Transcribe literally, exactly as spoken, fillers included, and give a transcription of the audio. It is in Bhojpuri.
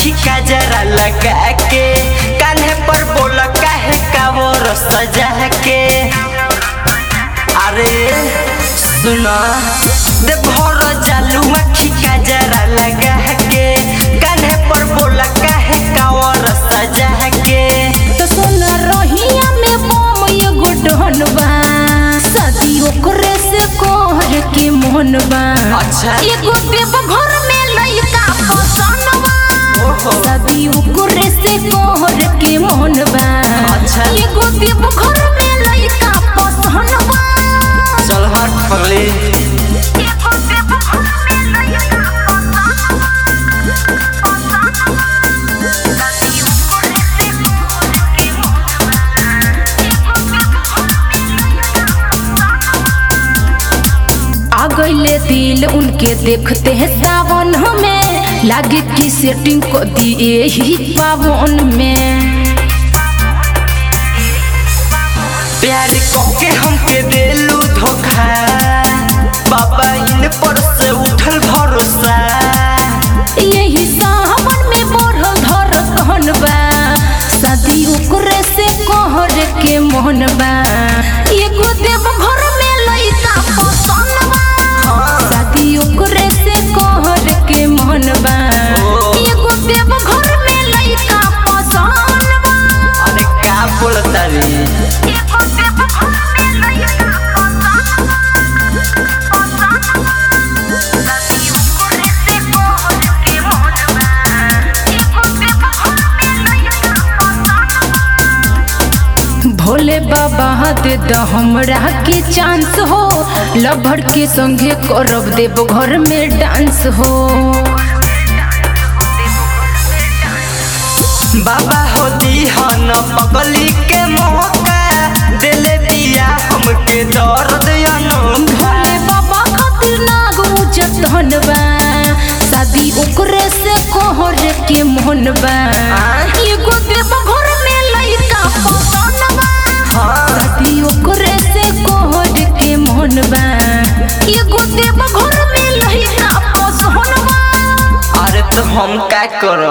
आँखी का जरा लगा के कान्हे पर बोल काहे का वो सजा के। अरे सुना दे भर जालू आँखी का जरा लगा के कान्हे पर बोल काहे का वो सजा के। तो सुन रहिया में बम एगो डहनबा शादी ओकरे से कोहर के मोहनबा। अच्छा एगो देव घर में लइका पसंदबा शादी ओकरे से कोहर के मोहनबा। अच्छा एगो देव घर में लइका पसंदबा। चल हट पगली। एगो देव घर में लइका आ गईले दिल उनके देखते हैं सावन में लागे की सेटिंग को दिए ही पावन में। प्यार के हमके देलू धोखा बाबा इन पर से उठल भरोसा। यही सावन में बढ़ल धर कहनबा शादी ओकरे से कहर के मोहनबा। एगो देव घर में लइका पसंदबा शादी ओकरे से कहर के मोहनबा। एगो देव घर में लइका पसंदबा। अरे का बोलता रे एगो देव घर में लइका पसंदबा शादी ओकरे से कहर के मोहनबा। एगो देव घर में लइका पसंदबा। भोले बाबा दे द हमरा के चांस हो लभर के संगे करब देव घर में डांस हो। बाबा होती हन पगली के मौका दिले दिया हमके दर्द अनोखा। भोले बाबा खातिर नाग उजत हनबा शादी ओकरे से कोहर के मोहनबा। एगो देव घर में लइका पसंदबा शादी ओकरे से कोहर के मोहनबा। एगो देव घर में लइका पसंदबा। अरे तो हम का करो।